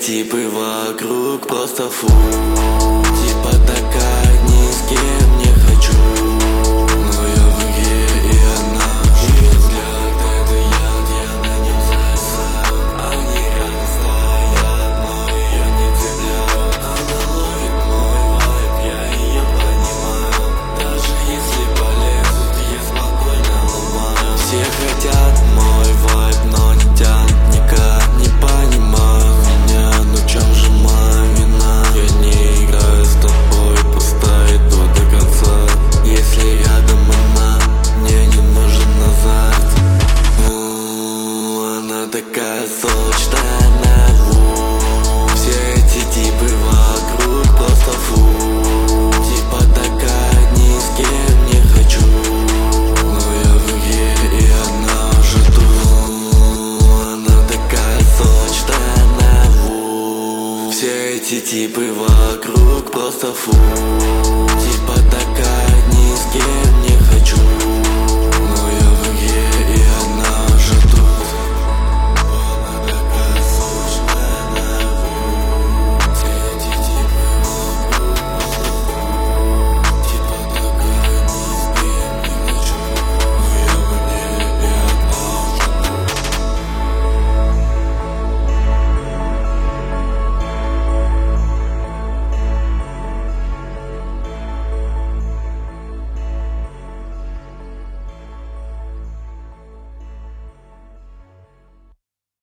типы вокруг просто фу. Типа такая, ни с кем не хочу. Но я в игре, и она живет взгляд. Это яд, я на нем засал. Они рядом стоят, но ее не цепляют. Она ловит мой вайб, я ее понимаю. Даже если полезут, я спокойно ломаю. Все хотят мой вайб, но не тянут никак. Не понимают меня, ну в чем же моя вина? Я не играю с тобой, пускай иду до конца. Если рядом она, мне не нужен назад. Она такая сочная наяву. Все эти типы вокруг просто фу. Типа такая, ни с кем не хочу. Но я в игре, и она уже тут. Она такая сочная наяву. Все эти типы вокруг просто фу.